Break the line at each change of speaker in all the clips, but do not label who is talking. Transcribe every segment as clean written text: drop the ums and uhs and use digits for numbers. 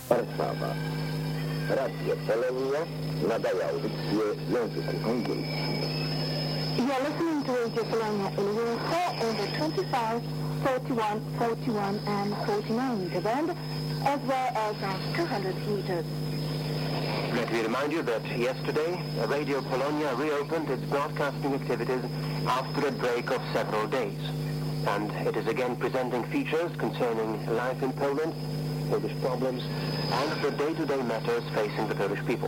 Warszawa. Radio Polonia nadaje audycję w języku angielskim.
You're listening to Radio Polonia in USA over 25, 41, 41 and 49 meter band, as well as at 200 meters.
Let me remind you that yesterday, Radio Polonia reopened its broadcasting activities after a break of several days. And it is again presenting features concerning life in Poland, Polish problems, and the day-to-day matters facing the Polish people.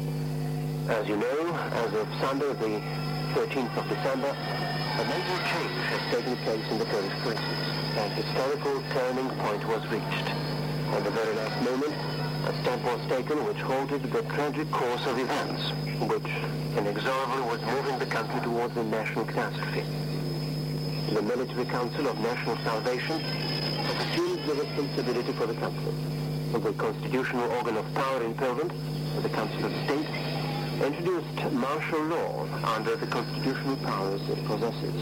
As you know, as of Sunday, the 13th of December, a major change has taken place in the Polish forces. An historical turning point was reached. At the very last moment, a step was taken which halted the tragic course of events, which inexorably was moving the country towards a national catastrophe. The Military Council of National Salvation has assumed the responsibility for the country. The constitutional organ of power in Poland, the Council of State, introduced martial law under the constitutional powers it possesses.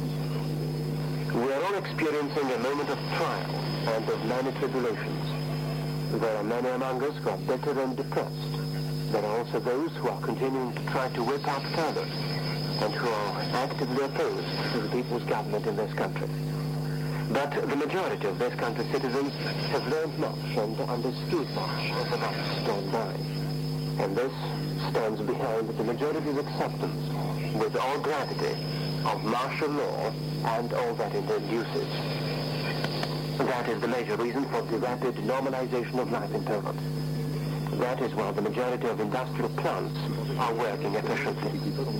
We are all experiencing a moment of trial and of many tribulations. There are many among us who are bitter and depressed. There are also those who are continuing to try to whip out further and who are actively opposed to the people's government in this country. But the majority of this country's citizens have learned much and understood much of the months gone by. And this stands behind the majority's acceptance, with all gravity, of martial law and all that it induces. That is the major reason for the rapid normalization of life in Poland. That is why the majority of industrial plants are working efficiently.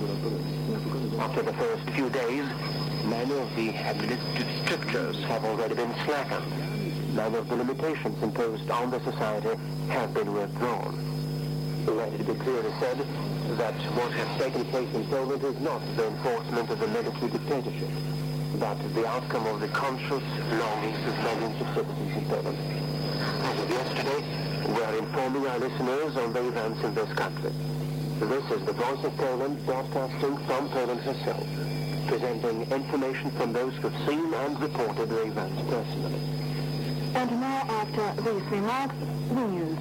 After the first few days, many of the administrative strictures have already been slackened. Many of the limitations imposed on the society have been withdrawn. Let it be clearly said that what has taken place in Poland is not the enforcement of the military dictatorship, but the outcome of the conscious longings of millions of citizens in Poland. As of yesterday, we are informing our listeners on the events in this country. This is the Voice of Poland broadcasting from Poland herself, presenting information from those who have seen and reported the events personally.
And now, after these remarks, the news.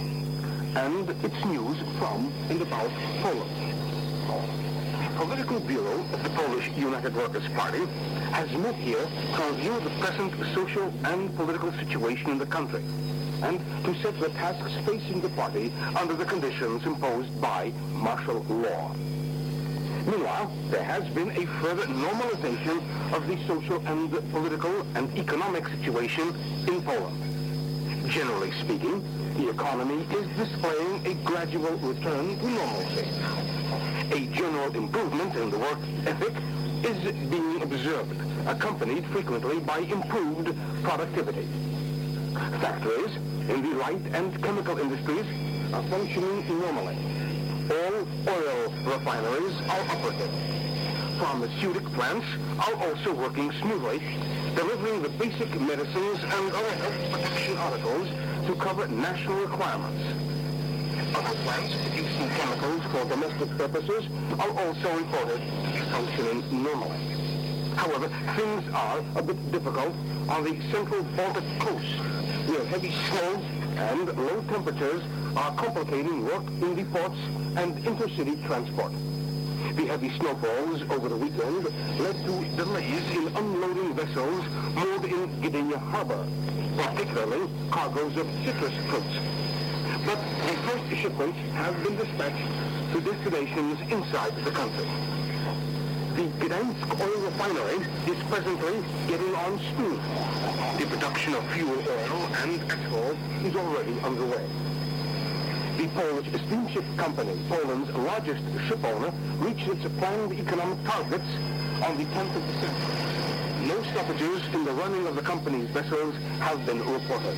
And it's news from and about Poland. The Political Bureau of the Polish United Workers' Party has met here to review the present social and political situation in the country and to set the tasks facing the party under the conditions imposed by martial law. Meanwhile, there has been a further normalization of the social and political and economic situation in Poland. Generally speaking, the economy is displaying a gradual return to normalcy. A general improvement in the work ethic is being observed, accompanied frequently by improved productivity. Factories in the light and chemical industries are functioning normally. All oil refineries are operative. Pharmaceutical plants are also working smoothly, delivering the basic medicines and other health protection articles to cover national requirements. Other plants producing chemicals for domestic purposes are also reported to be functioning normally. However, things are a bit difficult on the central Baltic coast, where heavy snow and low temperatures are complicating work in the ports and intercity transport. The heavy snowfalls over the weekend led to delays in unloading vessels moored in Gdynia harbor, particularly cargoes of citrus fruits. But the first shipments have been dispatched to destinations inside the country. The Gdańsk oil refinery is presently getting on steam. The production of fuel oil and asphalt is already underway. The Polish Steamship Company, Poland's largest ship owner, reached its planned economic targets on the 10th of December. No stoppages in the running of the company's vessels have been reported.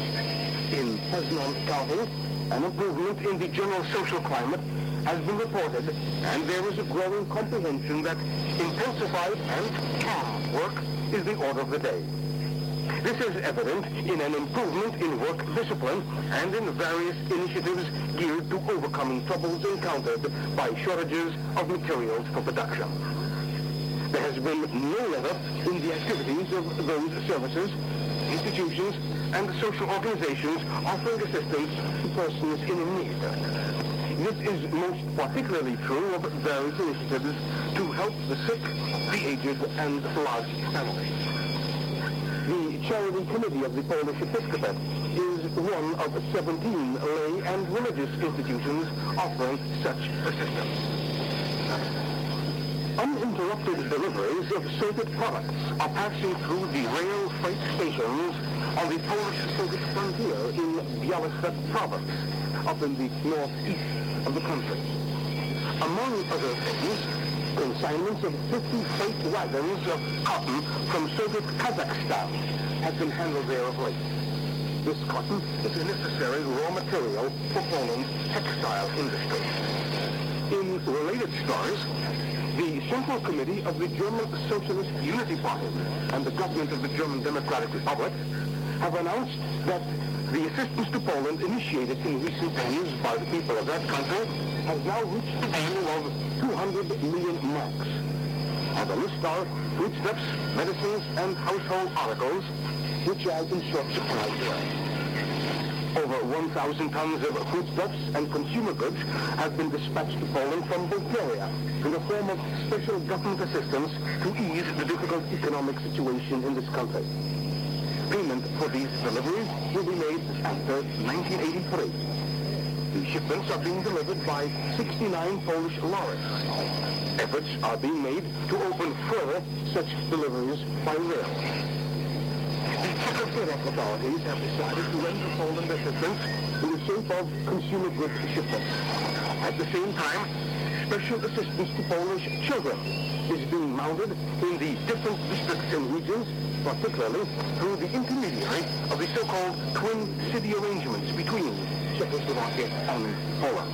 In Poznan-Kazan, an improvement in the general social climate has been reported, and there is a growing comprehension that intensified and calm work is the order of the day. This is evident in an improvement in work discipline and in various initiatives geared to overcoming troubles encountered by shortages of materials for production. There has been no let-up in the activities of those services institutions and social organizations offering assistance to persons in need. This is most particularly true of various initiatives to help the sick, the aged, and large families. The Charity Committee of the Polish Episcopate is one of 17 lay and religious institutions offering such assistance. Uninterrupted deliveries of Soviet products are passing through the rail freight stations on the Polish-Soviet frontier in Białystok province, up in the northeast of the country. Among other things, consignments of 50 freight wagons of cotton from Soviet Kazakhstan have been handled there of late. This cotton is a necessary raw material for Poland's textile industry. In related stories, the Central Committee of the German Socialist Unity Party and the government of the German Democratic Republic have announced that the assistance to Poland initiated in recent days by the people of that country has now reached the value of 200 million marks. On the list are foodstuffs, medicines, and household articles, which are in short supply here. Over 1,000 tons of foodstuffs and consumer goods have been dispatched to Poland from Bulgaria in the form of special government assistance to ease the difficult economic situation in this country. Payment for these deliveries will be made after 1983. The shipments are being delivered by 69 Polish lorries. Efforts are being made to open further such deliveries by rail. The Czech authorities have decided to render Poland assistance in the shape of consumer goods shipments. At the same time, special assistance to Polish children is being mounted in the different districts and regions, particularly through the intermediary of the so-called twin city arrangements between Czechoslovakia and Poland.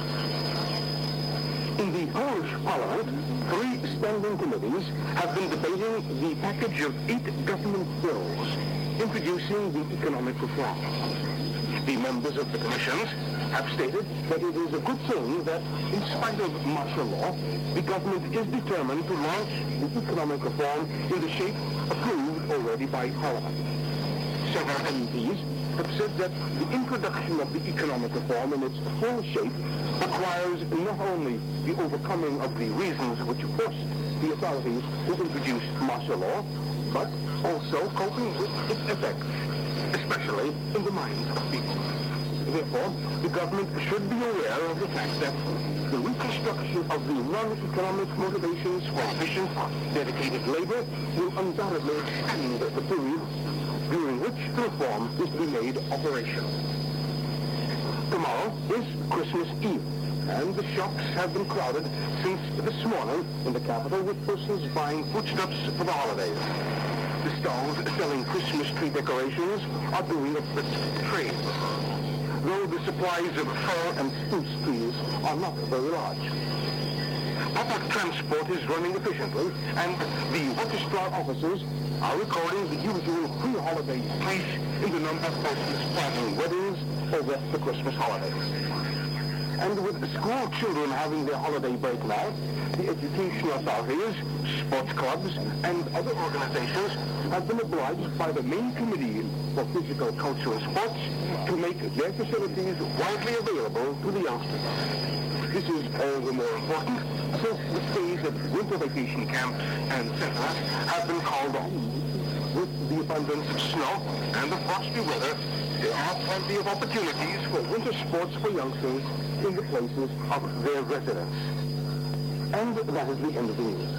In the Polish Parliament, 3 standing committees have been debating the package of 8 government bills introducing the economic reform. The members of the commissions have stated that it is a good thing that, in spite of martial law, the government is determined to launch the economic reform in the shape approved already by Parliament. Several MPs have said that the introduction of the economic reform in its full shape requires not only the overcoming of the reasons which forced the authorities to introduce martial law, but also coping with its effects, especially in the minds of people. Therefore, the government should be aware of the fact that the reconstruction of the non-economic motivations for efficient, dedicated labor will undoubtedly extend the period during which the reform is to be made operational. Tomorrow is Christmas Eve, and the shops have been crowded since this morning in the capital with persons buying foodstuffs for the holidays. The stalls selling Christmas tree decorations are doing a brisk trade, though the supplies of fir and spruce trees are not very large. Public transport is running efficiently, and the registrar officers are recording the usual pre-holiday increase in the number of persons planning weddings over the Christmas holidays. And with school children having their holiday break now, the education authorities, sports clubs, and other organizations have been obliged by the main committee for physical culture and sports to make their facilities widely available to the youngsters. This is all the more important since the stays at winter vacation camps and centers have been called off. With the abundance of snow and the frosty weather, there are plenty of opportunities for winter sports for youngsters in the places of their residence. And that is the end of the news.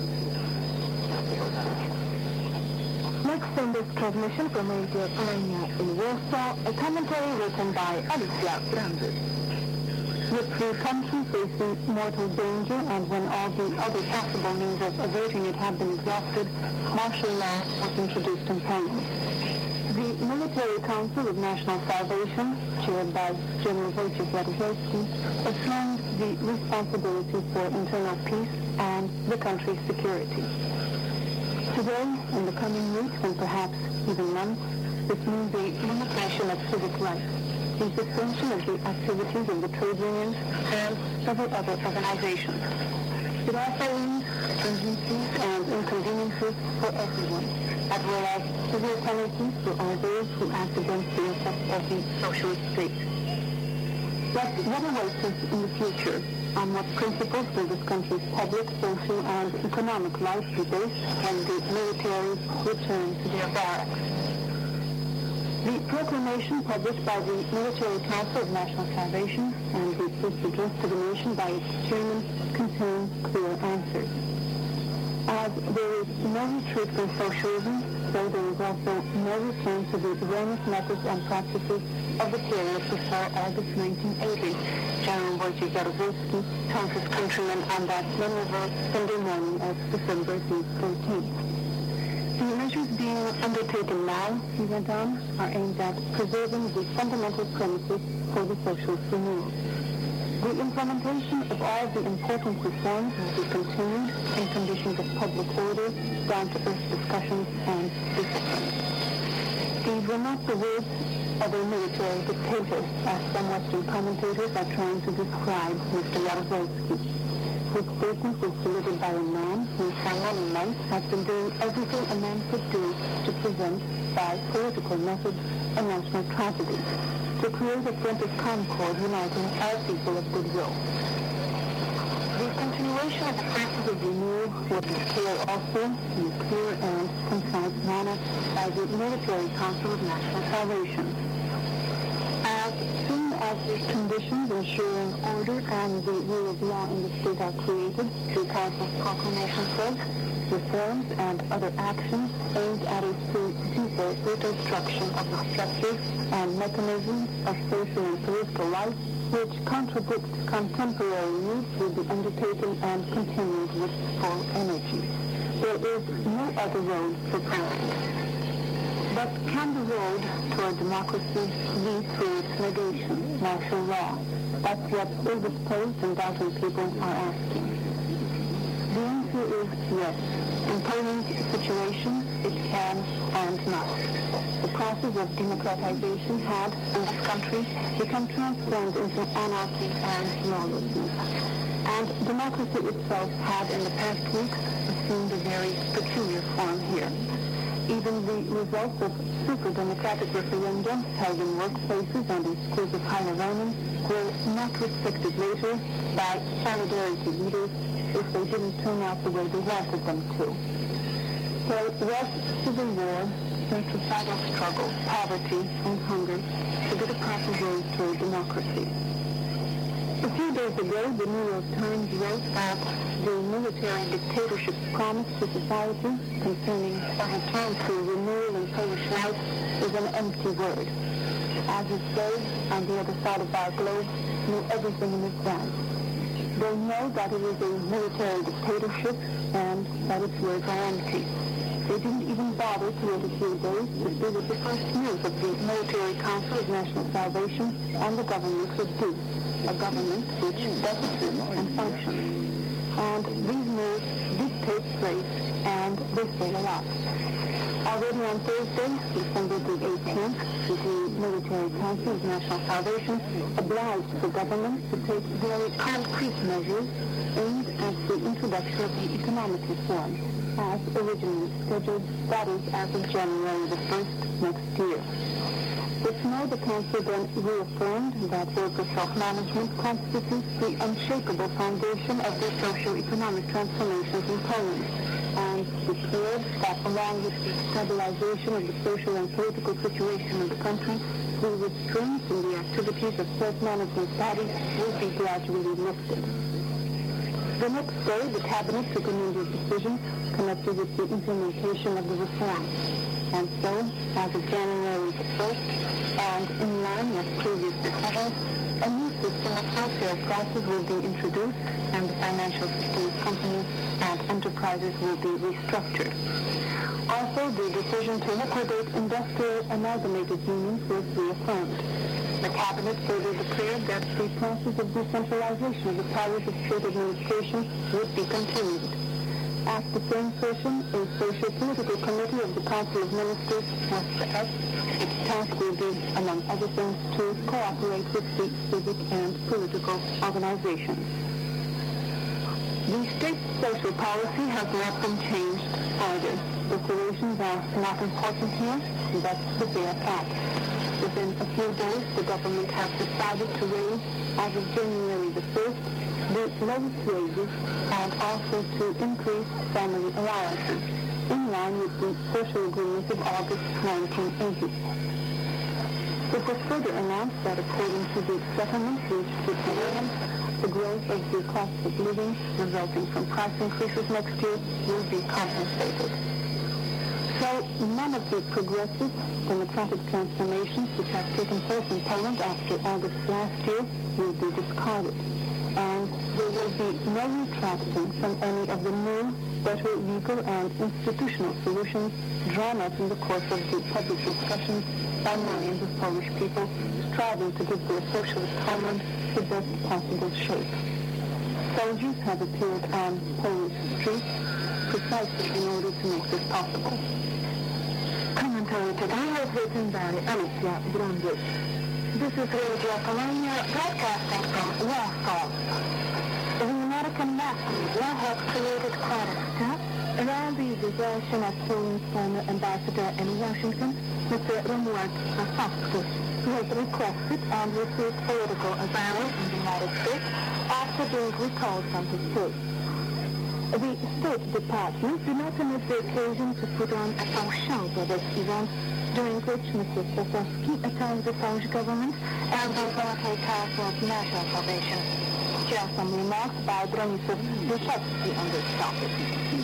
Next in this transmission from Radio Polonia in Warsaw, a commentary written by Alicja Brandy. With the country facing mortal danger and when all the other possible means of averting it have been exhausted, martial law was introduced in Poland. The Military Council of National Salvation, chaired by General Wojciech Radziecki, assigned the responsibility for internal peace and the country's security. Today, in the coming weeks and perhaps even months, this means the limitation of civic rights, the suspension of the activities of the trade unions and several other organizations. It also means stringencies and inconveniences for everyone, as well as severe penalties for all those who act against the interests of the socialist state. But what awaits us in the future? On what principles will this country's public, social, and economic life be based when the military return to their barracks? The proclamation published by the Military Council of National Salvation and the first address to the nation by its chairman contain clear answers. As there is no retreat from socialism, so there is also no return to the erroneous methods and practices of the period before August 1980. General Wojciech Jaruzelski told his countrymen on that memorable Sunday morning of December the 13th. The measures being undertaken now, he went on, are aimed at preserving the fundamental premises for the socialist renewal. The implementation of all the important reforms will be continued in conditions of public order, down-to-earth discussions, and discipline. These were not the words of a military dictator, as some Western commentators are trying to describe Mr. Jaruzelski. His statement was delivered by a man who for many months has been doing everything a man could do to prevent, by political methods, a national tragedy, to create a front of concord uniting all people of goodwill. The continuation of the practice of renewal will be clear also, in a clear and concise manner, by the Military Council of National Salvation. As soon as the conditions ensuring order and the rule of law in the state are created, the Council's proclamation says, reforms and other actions aimed at a still deeper reconstruction of the structures and mechanisms of social and political life which contradict contemporary needs will be undertaken and continued with full energy. There is no other road for progress. But can the road toward democracy lead through its negation, martial law? That's what ill-disposed and doubting people are asking. The answer is yes. In Poland's situation, it can and must. The process of democratization had, in this country, become transformed into anarchy and lawlessness. And democracy itself had, in the past weeks, assumed a very peculiar form here. Even the results of super-democratic referenda held in workplaces and in schools of higher learning were not respected later by solidarity leaders if they didn't turn out the way they wanted them to. So was civil war, fratricidal struggle, poverty, and hunger to be the proper road toward democracy. A few days ago, the New York Times wrote that the military dictatorship's promise to society concerning a return to renewal in Polish life is an empty word. As if they, on the other side of our globe, knew everything in advance. They know that it is a military dictatorship and that its words are empty. They didn't even bother to wait a few days to see what the first news of the Military Council of National Salvation and the government would do. A government which does exist and functions. And these moves did take place, and they say a lot. Already on Thursday, December the 18th, the Military Council of National Salvation obliged the government to take very concrete measures aimed at the introduction of the economic reform, as originally scheduled, that is, as of January the 1st next year. With more, the Council then reaffirmed that worker self-management constitutes the unshakable foundation of the socio-economic transformations in Poland, and declared that along with the stabilization of the social and political situation of the country, the restraints in the activities of self-management bodies will be gradually lifted. The next day, the Cabinet took a number of decisions connected with the implementation of the reform. And so, as of January the 1st, and in line with previous decisions, a new system of wholesale prices will be introduced, and the financial system of companies and enterprises will be restructured. Also, the decision to liquidate industrial amalgamated unions was reaffirmed. The Cabinet further declared that the process of decentralization of the powers of state administration would be continued. At the same session, a socio-political committee of the Council of Ministers was set up. Its task will be, among other things, to cooperate with the civic and political organizations. The state's social policy has not been changed further. Declarations are not important here, and that's the bare fact. Within a few days, the government has decided to raise, as of January the 1st, the lowest wages and also to increase family allowances, in line with the social agreement of August 1980. It was further announced that according to the settlements reached with the union, the growth of the cost of living resulting from price increases next year will be compensated. So none of the progressive democratic transformations which have taken place in Poland after August last year will be discarded. And there will be no retracting from any of the new, better legal and institutional solutions drawn up in the course of the public discussions by millions of Polish people striving to give their socialist homeland the best possible shape. Soldiers have appeared on Polish streets precisely in order to make this possible. Commentary today was written by Alicja Brundage. This is Radio Polonia, broadcasting from Warsaw. The American Nazis now have created quite a stir around the desertion of Poland's former ambassador in Washington, Mr. Romuald Wasowski, who has requested and received political asylum in the United States after being recalled from his post. The State Department did not omit the occasion to put on a faux show for this event, during which Mr. Wasowski attacked the Polish government and the military council of national salvation. Here are some remarks by Bronisław Wyszewski on this topic.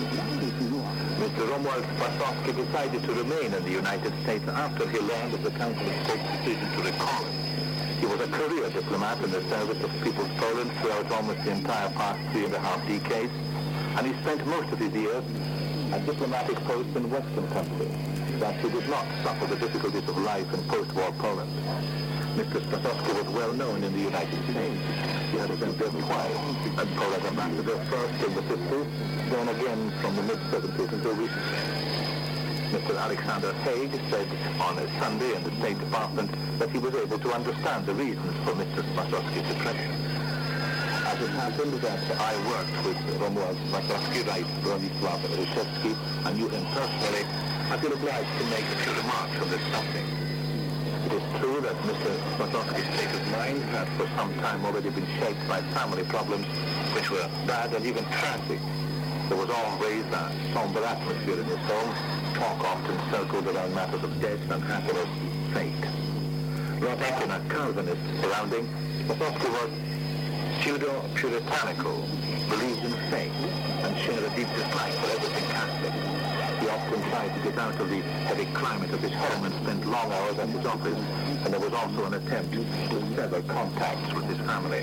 Mr. Romuald Wasowski decided to remain in the United States after he learned of the Council of State's decision to recall him. He was a career diplomat in the service of People's Poland throughout almost the entire past 3.5 decades, and he spent most of his years at diplomatic posts in Western countries, that he did not suffer the difficulties of life in post-war Poland. Mr. Wasowski was well known in the United States. He had been there twice as Poland ambassador, first in the 50s, then again from the mid-70s until recently. Mr. Alexander Haig said on a Sunday in the State Department that he was able to understand the reasons for Mr. Wasowski's depression. As it happened that I worked with Romuald Wasowski, writes Bronisław Wyszewski, and knew him personally, I feel obliged to make a few remarks on this subject. It is true that Mr. Wasowski's state of mind had for some time already been shaped by family problems which were bad and even tragic. There was always a somber atmosphere in his home. Talk often circled around matters of death and happiness, fate. Brought up in a Calvinist surrounding, Wasowski was pseudo-puritanical, believed in faith, and shared a deep dislike for everything Catholic. He often tried to get out of the heavy climate of his home and spent long hours at his office, and there was also an attempt to sever contacts with his family.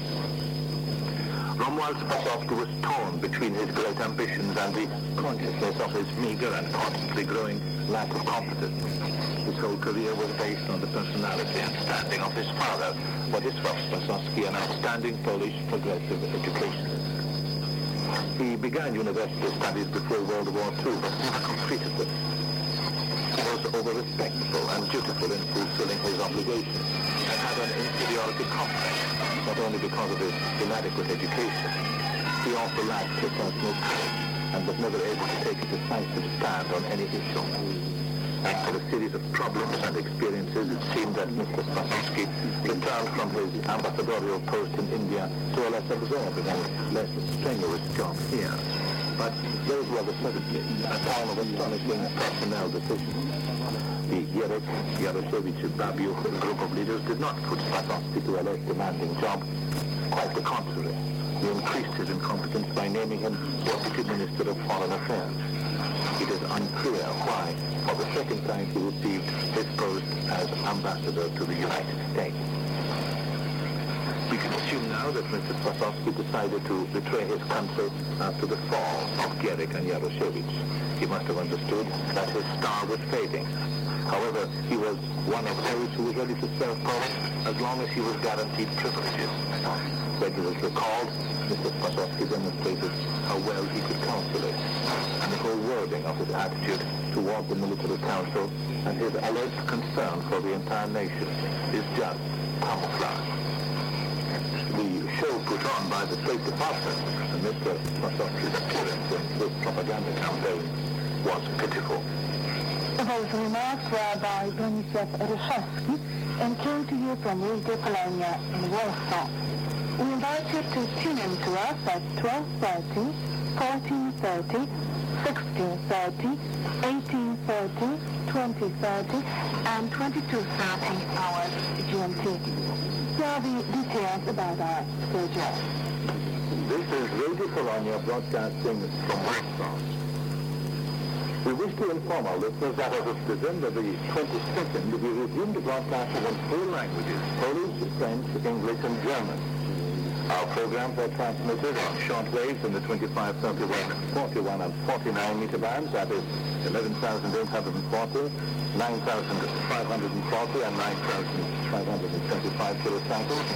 Romuald Wasowski was torn between his great ambitions and the consciousness of his meager and constantly growing lack of competence. His whole career was based on the personality and standing of his father, Władysław Wasowski, an outstanding Polish progressive educationist. He began university studies before World War II, but never completed them. He was over-respectful and dutiful in fulfilling his obligations, and had an inferiority complex, not only because of his inadequate education. He also lacked personal courage, and was never able to take a decisive stand on any issue. After a series of problems and experiences, it seemed that Mr. Wasowski returned from his ambassadorial post in India to a less absorbing and less strenuous job here. But those were the 70s, a time of astonishing personnel decisions. The Gierek, Jaroszewicz, Babiuch group of leaders did not put Wasowski to a less demanding job. Quite the contrary. He increased his incompetence by naming him Deputy Minister of Foreign Affairs. It is unclear why, for the second time, he received his post as ambassador to the United States. We can assume now that Mr. Wasowski decided to betray his country after the fall of Gierek and Jaroszewicz. He must have understood that his star was fading. However, he was one of those who was ready to serve Poland as long as he was guaranteed privileges. When he was recalled, Mr. Wasowski demonstrated how well he could calculate, and the whole wording of his attitude toward the military council and his alert concern for the entire nation is just camouflage. The show put on by the State Department Mr. Khrushchev's appearance in this propaganda campaign was pitiful.
Those remarks were by Bronisław Ryszewski and came to you from Radio Polonia in Warsaw. We invite you to tune in to us at 12:30, 14:30, 16:30, 18:30, 20:30, and 22:30 hours GMT. Here are the details about our schedule.
This is Radio Polonia broadcasting from Warsaw. We wish to inform our listeners that as of December the 22nd, we resumed the broadcasting in 4 languages: Polish, French, English, and German. Our programs are transmitted on short waves in the 25, 31, 41, and 49 meter bands, that is 11,840, 9,540, and 9,525 kilocycles,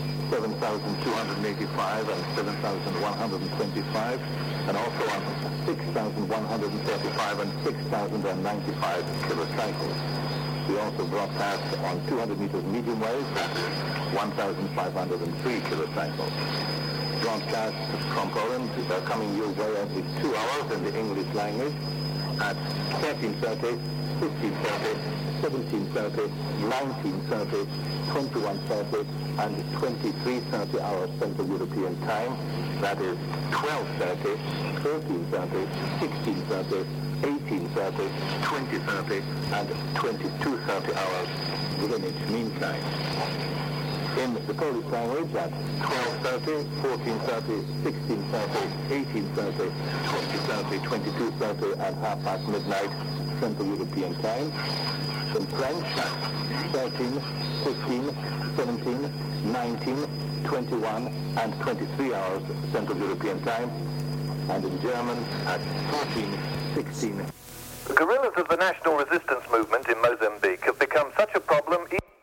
7,285 and 7,125, and also on 6,135 and 6,095 kilocycles. We also broadcast on 200 meters medium wave, that is 1,503 kilocycles. Broadcasts from Poland are coming your way every 2 hours in the English language at 13:30, 15:30, 17:30, 19:30, 21:30, and 23:30 hours Central European Time. That is 12:30, 13:30, 16:30, 18:30, 20:30, and 22:30 hours Greenwich Mean Time. In the Polish language at 12:30, 14:30, 16:30, 18:30, 20:30, 22:30, and midnight Central European Time. In French at 13, 15, 17, 19, 21, and 23 hours Central European Time. And in German at 14, 16.
The guerrillas of the national resistance movement in Mozambique have become such a problem